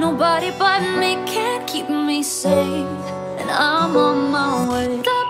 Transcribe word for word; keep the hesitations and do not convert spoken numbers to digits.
nobody but me can keep me safe, and I'm on my way. The